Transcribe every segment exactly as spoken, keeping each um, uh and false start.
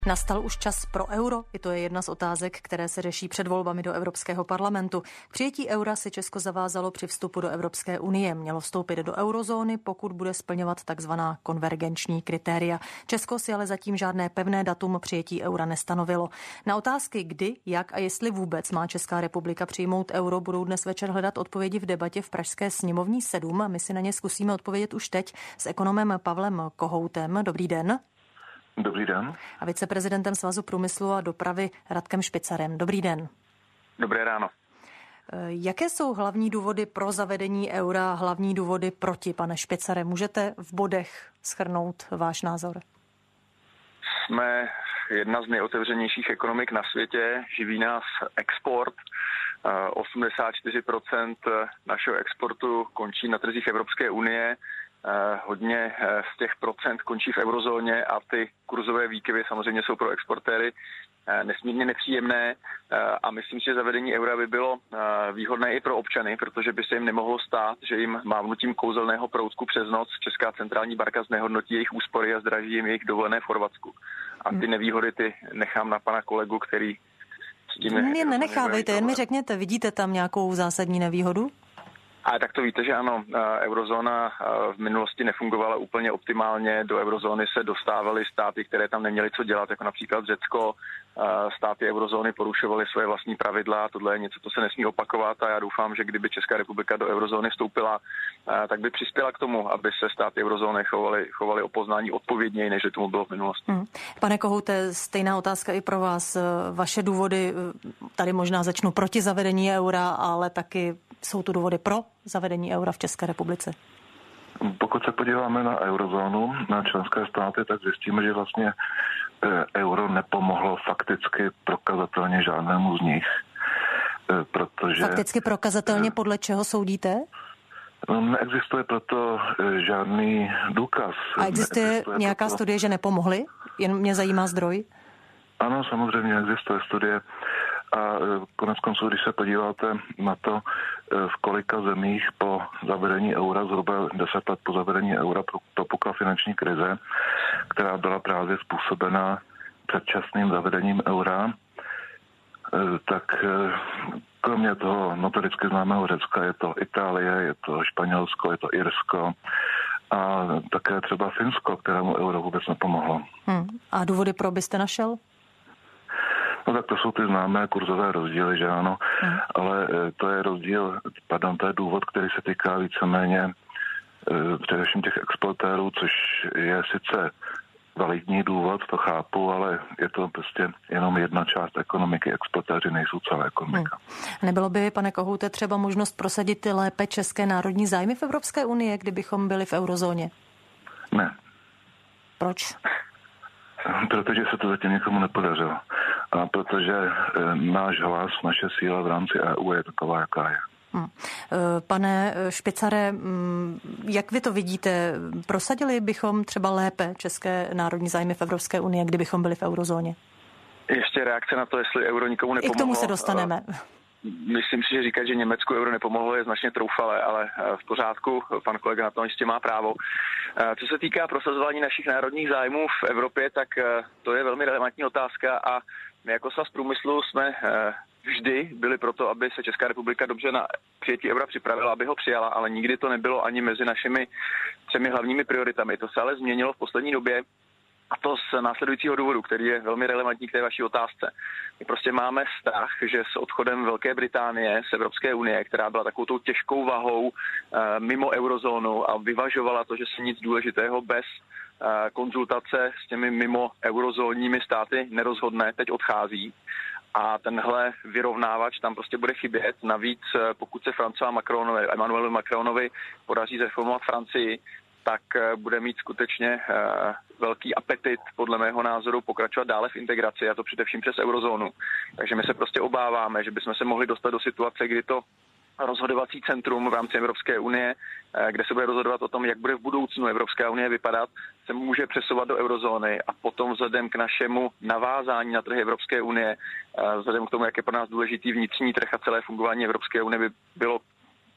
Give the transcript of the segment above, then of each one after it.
Nastal už čas pro euro? I to je jedna z otázek, které se řeší před volbami do Evropského parlamentu. K přijetí eura se Česko zavázalo při vstupu do Evropské unie. Mělo vstoupit do eurozóny, pokud bude splňovat takzvaná konvergenční kritéria. Česko si ale zatím žádné pevné datum přijetí eura nestanovilo. Na otázky, kdy, jak a jestli vůbec má Česká republika přijmout euro, budou dnes večer hledat odpovědi v debatě v Pražské sněmovní sedm. My si na ně zkusíme odpovědět už teď s ekonomem Pavlem Kohoutem. Dobrý den. Dobrý den. A viceprezidentem Svazu průmyslu a dopravy Radkem Špicarem. Dobrý den. Dobré ráno. Jaké jsou hlavní důvody pro zavedení eura, hlavní důvody proti, pane Špicare? Můžete v bodech shrnout váš názor? Jsme jedna z nejotevřenějších ekonomik na světě, živí nás export. osmdesát čtyři procent našeho exportu končí na trzích Evropské unie. Hodně z těch procent končí v eurozóně a ty kurzové výkyvy samozřejmě jsou pro exportéry nesmírně nepříjemné a myslím si, že zavedení eura by bylo výhodné i pro občany, protože by se jim nemohlo stát, že jim mávnutím kouzelného proutku přes noc Česká centrální banka znehodnotí jejich úspory a zdraží jim jejich dovolené v Chorvatsku. A ty nevýhody ty nechám na pana kolegu, který s tím... Mě nenechávejte, jen mi řekněte, vidíte tam nějakou zásadní nevýhodu? Ale tak to víte, že ano, eurozóna v minulosti nefungovala úplně optimálně. Do eurozóny se dostávaly státy, které tam neměly co dělat, jako například Řecko. Státy eurozóny porušovaly své vlastní pravidla. Tohle je něco, co se nesmí opakovat a já doufám, že kdyby Česká republika do eurozóny vstoupila, tak by přispěla k tomu, aby se státy eurozóny chovaly, chovaly o poznání odpovědněji, než tomu bylo v minulosti. Hmm. Pane Kohoute, stejná otázka i pro vás. Vaše důvody, tady možná začnu proti zavedení eura, ale taky jsou tu důvody pro zavedení eura v České republice? Pokud se podíváme na eurozónu, na členské státy, tak zjistíme, že vlastně euro nepomohlo fakticky prokazatelně žádnému z nich. Protože... Fakticky prokazatelně podle čeho soudíte? Neexistuje proto žádný důkaz. A existuje Neexistuje nějaká proto... studie, že nepomohly? Jen mě zajímá zdroj. Ano, samozřejmě existuje studie. A konec konců, když se podíváte na to, v kolika zemích po zavedení eura, zhruba deset let po zavedení eura, propukla finanční krize, která byla právě způsobena předčasným zavedením eura, tak kromě toho notoricky známého Řecka je to Itálie, je to Španělsko, je to Irsko a také třeba Finsko, kterému euro vůbec nepomohlo. Hmm. A důvody pro byste našel? No tak to jsou ty známé kurzové rozdíly, že ano, hmm. ale to je rozdíl, pardon, to je důvod, který se týká víceméně e, především těch exportérů, což je sice validní důvod, to chápu, ale je to prostě jenom jedna část ekonomiky, exportéři nejsou celá ekonomika. Hmm. Nebylo by, pane Kohoute, třeba možnost prosadit lépe české národní zájmy v Evropské unii, kdybychom byli v eurozóně? Ne. Proč? Protože se to zatím nikomu nepodařilo. A protože e, náš hlas, naše síla v rámci E U je taková, jaká je. Hmm. Pane Špicare, jak vy to vidíte? Prosadili bychom třeba lépe české národní zájmy v Evropské unii, kdybychom byli v eurozóně? Ještě reakce na to, jestli euro nikomu nepomohlo. I k tomu se dostaneme. Myslím si, že říkat, že Německu euro nepomohlo, je značně troufalé, ale v pořádku, pan kolega na tom jistě má právo. Co se týká prosazování našich národních zájmů v Evropě, tak to je velmi relevantní otázka a my jako Svaz průmyslu jsme vždy byli proto, aby se Česká republika dobře na přijetí eura připravila, aby ho přijala, ale nikdy to nebylo ani mezi našimi třemi hlavními prioritami. To se ale změnilo v poslední době. A to z následujícího důvodu, který je velmi relevantní k té vaší otázce. My prostě máme strach, že s odchodem Velké Británie z Evropské unie, která byla takovou tou těžkou vahou e, mimo eurozónu a vyvažovala to, že se nic důležitého bez e, konzultace s těmi mimo eurozónními státy nerozhodne, teď odchází. A tenhle vyrovnávač tam prostě bude chybět. Navíc, pokud se François Macronovi, Emmanuelu Macronovi podaří zreformovat Francii, tak bude mít skutečně velký apetit, podle mého názoru, pokračovat dále v integraci, a to především přes eurozónu. Takže my se prostě obáváme, že bychom se mohli dostat do situace, kdy to rozhodovací centrum v rámci Evropské unie, kde se bude rozhodovat o tom, jak bude v budoucnu Evropská unie vypadat, se může přesouvat do eurozóny a potom vzhledem k našemu navázání na trhy Evropské unie, vzhledem k tomu, jak je pro nás důležitý vnitřní trh a celé fungování Evropské unie, by bylo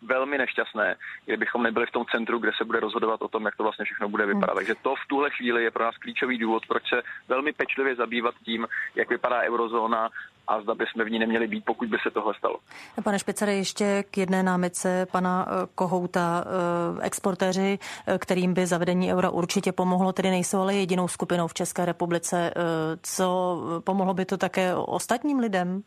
velmi nešťastné, kdybychom nebyli v tom centru, kde se bude rozhodovat o tom, jak to vlastně všechno bude vypadat. Hmm. Takže to v tuhle chvíli je pro nás klíčový důvod, proč se velmi pečlivě zabývat tím, jak vypadá eurozóna a zda bychom v ní neměli být, pokud by se tohle stalo. Pane Špicare, ještě k jedné námitce pana Kohouta. Exportéři, kterým by zavedení eura určitě pomohlo, tedy nejsou ale jedinou skupinou v České republice. Co pomohlo by to také ostatním lidem?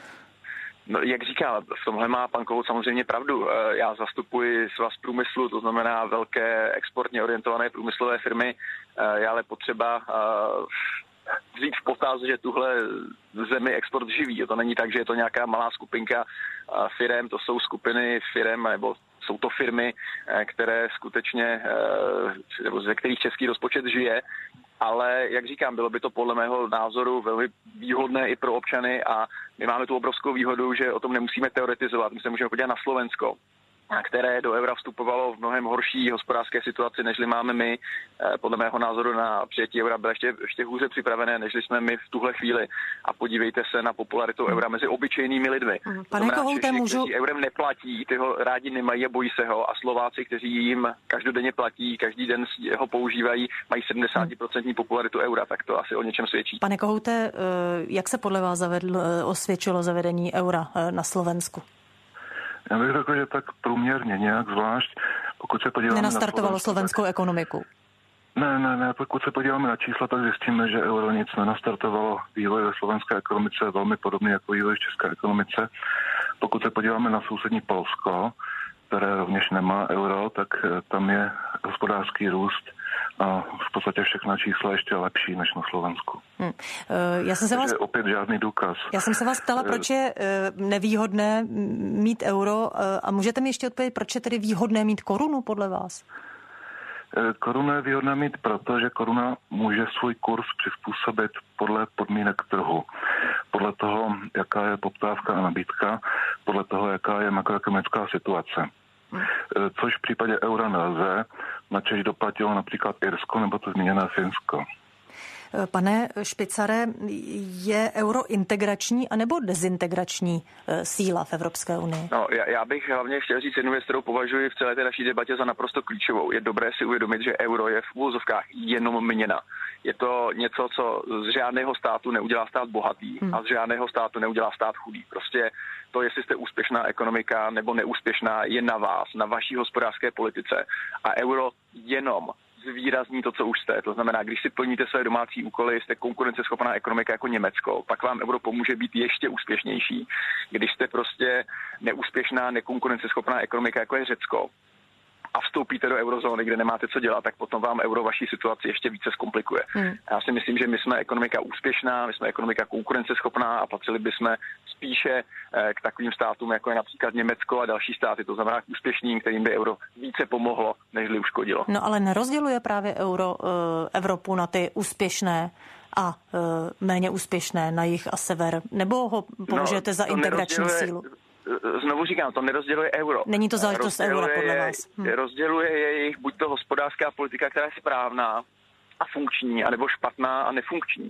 No, jak říká, v tomhle má pan Kohout samozřejmě pravdu. Já zastupuji svaz průmyslu, to znamená velké exportně orientované průmyslové firmy. Je ale potřeba vzít v potaz, že tuhle zemi export živí. To není tak, že je to nějaká malá skupinka firem, to jsou skupiny firem, nebo jsou to firmy, které skutečně, nebo ze kterých český rozpočet žije. Ale, jak říkám, bylo by to podle mého názoru velmi výhodné i pro občany a my máme tu obrovskou výhodu, že o tom nemusíme teoretizovat. My se můžeme podívat na Slovensko, které do eura vstupovalo v mnohem horší hospodářské situaci, nežli máme my. Podle mého názoru na přijetí eura bylo ještě, ještě hůře připravené, nežli jsme my v tuhle chvíli. A podívejte se na popularitu eura mezi obyčejnými lidmi. Pane Kohouté, můžu... kteří eurem neplatí, ty ho rádi nemají a bojí se ho. A Slováci, kteří jim každodenně platí, každý den ho používají, mají sedmdesát procent popularitu eura, tak to asi o něčem svědčí. Pane Kohouté, jak se podle vás zavedl, osvědčilo zavedení eura na Slovensku? Já bych řekl, že tak průměrně nějak zvlášť, pokud se podíváme Nenastartovalo na slovenskou tak... ekonomiku? Ne, ne, ne, pokud se podíváme na čísla, tak zjistíme, že euro nic nenastartovalo. Vývoj ve slovenské ekonomice je velmi podobný jako vývoj v české ekonomice. Pokud se podíváme na sousední Polsko, které rovněž nemá euro, tak tam je hospodářský růst a v podstatě všechna čísla ještě lepší než na Slovensku. Hmm. Já jsem se vás... opět žádný důkaz. Já jsem se vás ptala, proč je nevýhodné mít euro a můžete mi ještě odpovědět, proč je tedy výhodné mít korunu podle vás? Koruna je výhodná mít proto, že koruna může svůj kurz přizpůsobit podle podmínek trhu. Podle toho, jaká je poptávka a nabídka, podle toho, jaká je makroekonomická situace. Což v případě eura nelze, načež doplatilo například Irsko nebo to zmíněné Finsko. Pane Špicare, je euro integrační anebo dezintegrační síla v Evropské unii? No, já, já bych hlavně chtěl říct jednu věc, kterou považuji v celé té naší debatě za naprosto klíčovou. Je dobré si uvědomit, že euro je v úvozovkách jenom měna. Je to něco, co z žádného státu neudělá stát bohatý hmm. a z žádného státu neudělá stát chudý. Prostě to, jestli jste úspěšná ekonomika nebo neúspěšná, je na vás, na vaší hospodářské politice. A euro jenom zvýrazní to, co už jste. To znamená, když si plníte své domácí úkoly, jste konkurenceschopná ekonomika jako Německo, pak vám euro pomůže být ještě úspěšnější. Když jste prostě neúspěšná, nekonkurenceschopná ekonomika jako je Řecko a vstoupíte do eurozóny, kde nemáte co dělat, tak potom vám euro vaší situaci ještě více zkomplikuje. Hmm. Já si myslím, že my jsme ekonomika úspěšná, my jsme ekonomika konkurenceschopná a patřili bychom spíše k takovým státům, jako je například Německo a další státy, to znamená k úspěšným, kterým by euro více pomohlo, nežli uškodilo. No ale nerozděluje právě euro uh, Evropu na ty úspěšné a uh, méně úspěšné na jih a sever, nebo ho považujete no, za integrační sílu? Znovu říkám, to nerozděluje euro. Není to záležitost eura podle vás? Hm. Rozděluje jejich buď to hospodářská politika, která je správná a funkční, anebo špatná a nefunkční.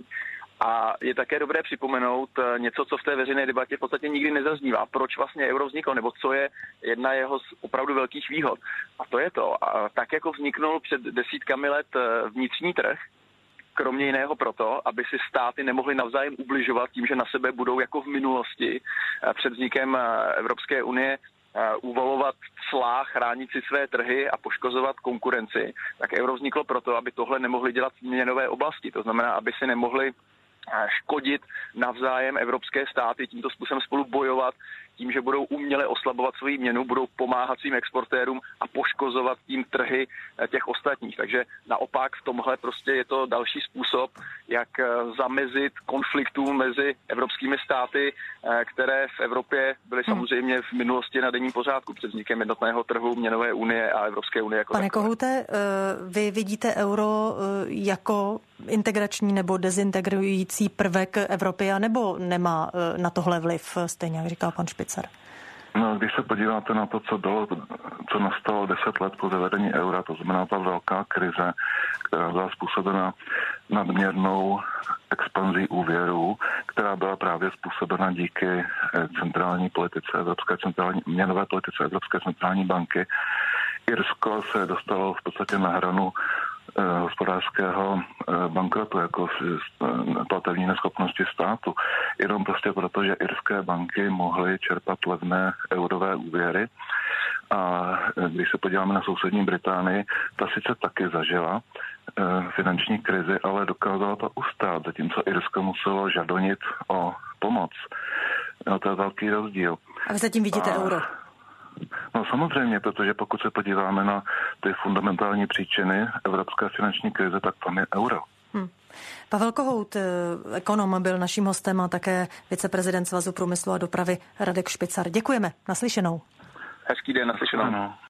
A je také dobré připomenout něco, co v té veřejné debatě v podstatě nikdy nezaznívá. Proč vlastně euro vzniklo, nebo co je jedna jeho z opravdu velkých výhod. A to je to. A tak jako vzniknul před desítkami let vnitřní trh, kromě jiného proto, aby si státy nemohly navzájem ubližovat tím, že na sebe budou jako v minulosti před vznikem Evropské unie uvalovat clá, chránit si své trhy a poškozovat konkurenci, tak euro vzniklo proto, aby tohle nemohli dělat v měnové oblasti. To znamená, aby si nemohli škodit navzájem evropské státy, tímto způsobem spolu bojovat, tím, že budou uměle oslabovat svoji měnu, budou pomáhat svým exportérům a poškozovat tím trhy těch ostatních. Takže naopak v tomhle prostě je to další způsob, jak zamezit konfliktům mezi evropskými státy, které v Evropě byly samozřejmě v minulosti na denním pořádku před vznikem jednotného trhu, měnové unie a Evropské unie. Jako Pane Kohouté, vy vidíte euro jako integrační nebo dezintegrující prvek Evropy, nebo nemá na tohle vliv, stejně jak říkal pan Špicar? No, když se podíváte na to, co, dalo, co nastalo deset let po zavedení eura, to znamená ta velká krize, která byla způsobena nadměrnou expanzí úvěrů, která byla právě způsobena díky centrální politice Evropské centrální, měnové politice Evropské centrální banky. Irsko se dostalo v podstatě na hranu eh, hospodářského eh, bankrotu, jako eh, platební neschopnosti státu. Jenom prostě proto, že irské banky mohly čerpat levné eurové úvěry. A když se podíváme na sousední Británii, ta sice taky zažila eh, finanční krizi, ale dokázala to ustát, zatímco Irsko muselo žadonit o pomoc. No, to je velký rozdíl. A vy zatím vidíte A... euro? No samozřejmě, protože pokud se podíváme na ty fundamentální příčiny evropské finanční krize, tak tam je euro. Hmm. Pavel Kohout, ekonom, byl naším hostem a také viceprezident Svazu průmyslu a dopravy Radek Špicar. Děkujeme, naslyšenou. Hezký den, naslyšenou. Ano.